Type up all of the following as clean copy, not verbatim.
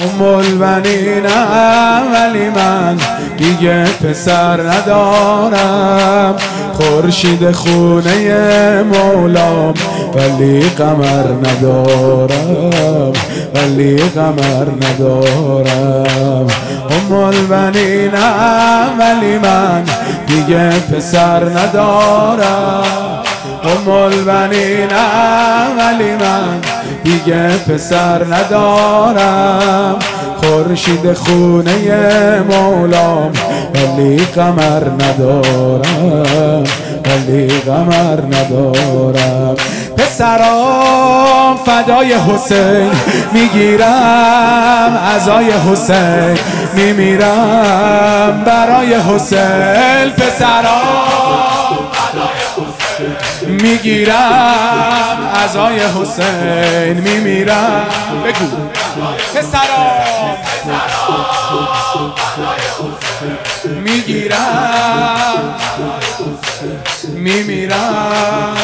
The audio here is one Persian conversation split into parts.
البنینم ولی من دیگه پسر ندارم، خورشید خونه مولام ولی قمر ندارم، ولی قمر ندارم. البنینم ولی من دیگه پسر ندارم، البنینم ولی من دیگه پسر ندارم، خورشید خونه مولام ولی قمر ندارم، ولی قمر ندارم. پسرام فدای حسین میگیرم، عزای حسین میمیرم برای حسین. پسرام میگیرم، عزای حسین میمیرم. بگو پسرام میگیرم، میمیرم.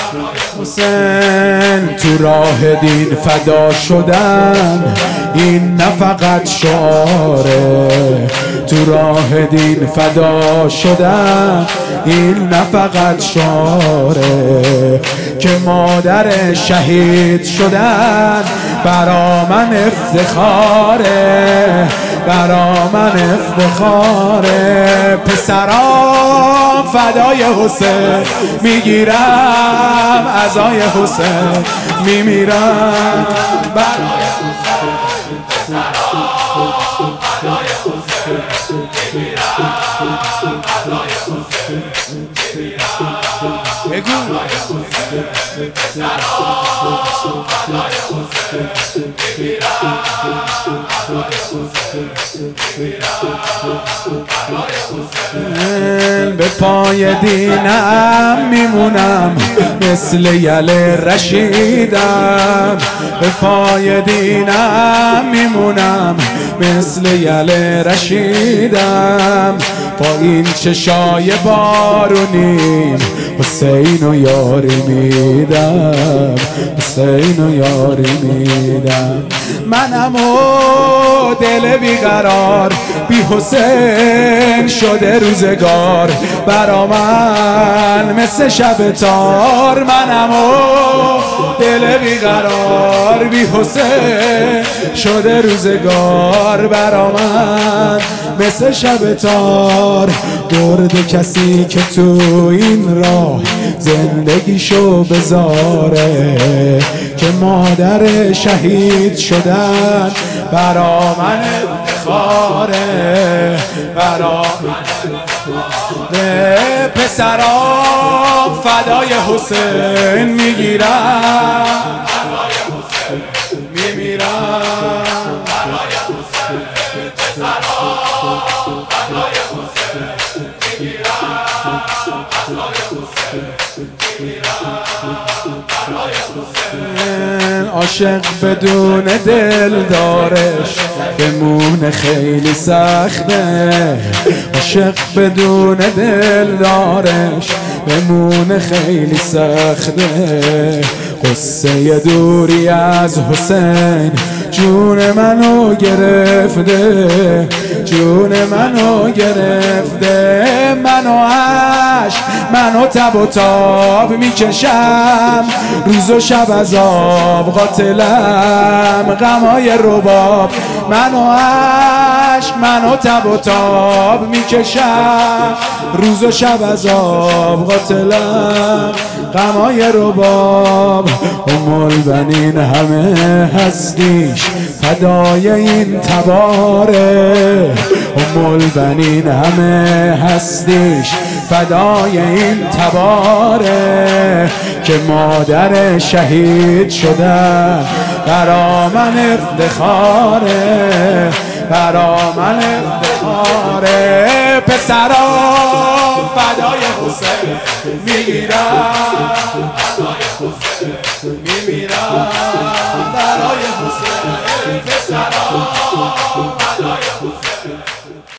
حسین تو راه دین فدا شدن این نه فقط شعاره، تو راه دین فدا شدن این نه فقط شعاره، که مادر شهید شدن برا من افتخاره، برا من افتخاره. پسرام فدای حسین میگیرم، عزای حسین میمیرم برای حسین. پسرام فدای حسین میمیرم، عزای حسین میمیرم. بگو پسرام فدای حسین میمیرم، عزای حسین میمیرم. به پای دینم میمونم مثل یل رشیدم، به پای دینم میمونم مثل یل رشیدم. با این چشای بارونیم حسین و یاری میدم، حسین و یاری میدم. منم و دل بیقرار بی حسین شده روزگار برا من مثل شب تار. منم و دل بیقرار بی حسین شده روزگار برا من مثل شب تار. درد کسی که تو این راه زندگیشو بذاره، که مادر شهید شدن برا من افتخاره، برا من افتخاره. پسرام فدای حسین میگیرم، برای حسین میمیرم برای حسین. پسرام فدای حسین میگیرم، برای حسین میمیرم برای حسین. عاشق بدون دلدارش بمونه خیلی سخته، عاشق بدون دلدارش بمونه خیلی سخته. قصه دوری از حسین جون منو گرفته، جون منو گرفته. منو عشق منو تب و تاب میکشم، روز و شب عذاب قاتلم غمای رباب. منو عشق منو تب و تاب میکشم، روز و شب عذاب قاتلم غمای رباب. البنین همه هستیش فدای این تباره، البنین همه هستیش فدای این تباره، که مادر شهید شدن برا من افتخاره، برا من افتخاره. پسرام فدای حسین میگیرم، برای حسین میمیرم برای حسین. پسرام فدای حسین